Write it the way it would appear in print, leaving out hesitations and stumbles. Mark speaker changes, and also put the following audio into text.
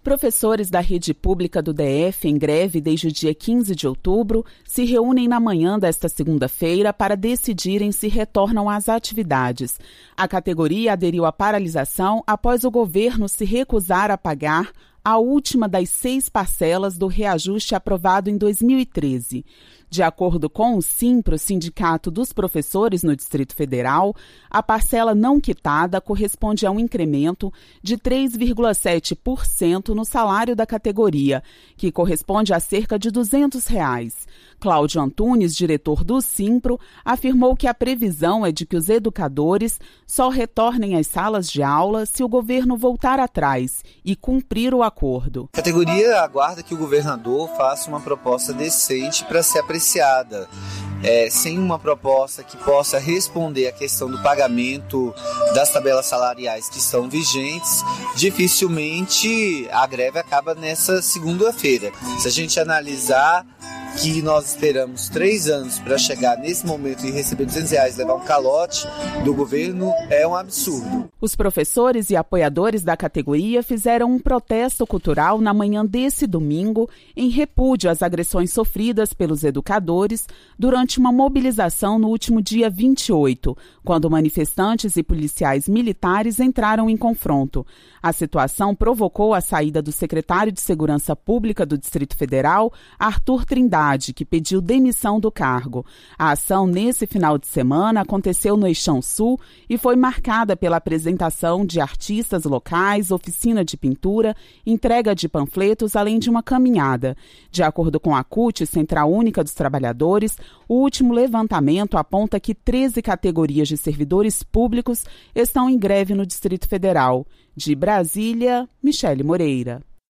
Speaker 1: Professores da rede pública do DF em greve desde o dia 15 de outubro se reúnem na manhã desta segunda-feira para decidirem se retornam às atividades. A categoria aderiu à paralisação após o governo se recusar a pagar a última das 6 parcelas do reajuste aprovado em 2013. De acordo com o Simpro, Sindicato dos Professores no Distrito Federal, a parcela não quitada corresponde a um incremento de 3,7% no salário da categoria, que corresponde a cerca de R$ 200. Cláudio Antunes, diretor do Simpro, afirmou que a previsão é de que os educadores só retornem às salas de aula se o governo voltar atrás e cumprir o acordo.
Speaker 2: A categoria aguarda que o governador faça uma proposta decente para ser apreciada. Sem uma proposta que possa responder à questão do pagamento das tabelas salariais que estão vigentes, dificilmente a greve acaba nessa segunda-feira. Se a gente analisar que nós esperamos 3 anos para chegar nesse momento e receber R$200 e levar um calote do governo, é um absurdo.
Speaker 1: Os professores e apoiadores da categoria fizeram um protesto cultural na manhã desse domingo em repúdio às agressões sofridas pelos educadores durante uma mobilização no último dia 28, quando manifestantes e policiais militares entraram em confronto. A situação provocou a saída do secretário de Segurança Pública do Distrito Federal, Arthur Trindade, que pediu demissão do cargo. A ação nesse final de semana aconteceu no Eixão Sul e foi marcada pela apresentação de artistas locais, oficina de pintura, entrega de panfletos, além de uma caminhada. De acordo com a CUT, Central Única dos Trabalhadores, o último levantamento aponta que 13 categorias de servidores públicos estão em greve no Distrito Federal. De Brasília, Michele Moreira.